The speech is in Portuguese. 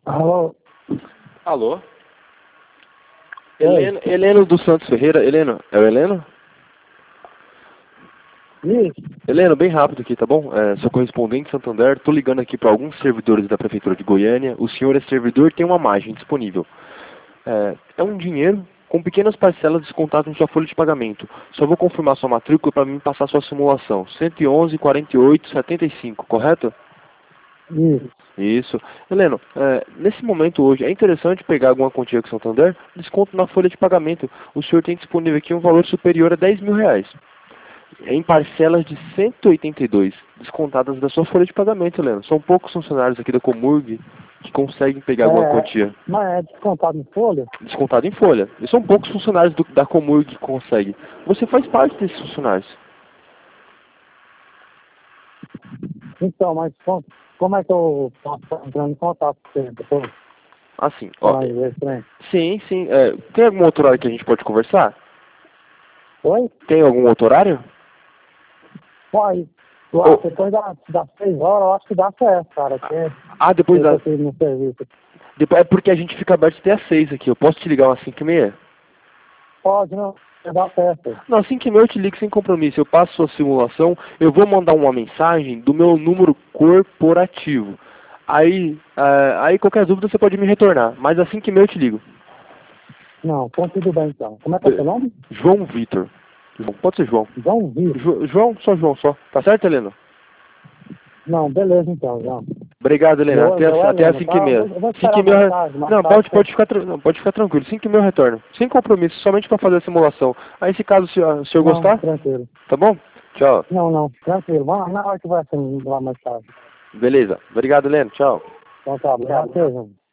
Alô? Alô? Oi? Heleno dos Santos Ferreira. Heleno, é o Heleno? Isso? Heleno, bem rápido aqui, tá bom? Sou correspondente Santander, tô ligando aqui para alguns servidores da Prefeitura de Goiânia. O senhor é servidor, tem uma margem disponível. É um dinheiro com pequenas parcelas descontadas em sua folha de pagamento. Só vou confirmar sua matrícula para mim passar sua simulação. 111, 48, 75, correto? Isso. Isso. Heleno, nesse momento hoje, é interessante pegar alguma quantia com o Santander? Desconto na folha de pagamento. O senhor tem disponível aqui um valor superior a R$ 10.000. Em parcelas de 182, descontadas da sua folha de pagamento, Heleno. São poucos funcionários aqui da Comurg que conseguem pegar alguma quantia. Mas é descontado em folha? Descontado em folha. E são poucos funcionários da Comurg que conseguem. Você faz parte desses funcionários. Então, mas como é que eu posso estar entrando em contato com você depois? Assim, ó. Mas é estranho. Sim, sim. Tem algum outro horário que a gente pode conversar? Oi? Tem algum outro horário? Pode. Ou- Depois das 6 horas, eu acho que dá certo, cara. Porque depois eu da... tô aqui no serviço. É porque a gente fica aberto até às 6 aqui. Eu posso te ligar umas 5h30? Pode, não. Dá certo. Não, 5h30 eu te ligo sem compromisso. Eu passo sua simulação, eu vou mandar uma mensagem do meu número corporativo. Aí qualquer dúvida você pode me retornar. Mas às 5h30 eu te ligo. Não, então tudo bem então. Como é que é o seu nome? João Vitor. Pode ser João. João Vitor. João, só João, só. Tá certo, Helena? Não, beleza então, João. Obrigado, Helena. Até às Helena, tá? 5h30. Eu vou esperar mais tarde. Não, pode ficar tranquilo. 5h30 eu retorno. Sem compromisso, somente para fazer a simulação. Aí, se caso o senhor Não, gostar, tranquilo. tá bom? Tchau. Não, tranquilo. Vamos na hora que vai ser lá mais tarde. Beleza. Obrigado, Helena. Tchau. Então tá, obrigado, João.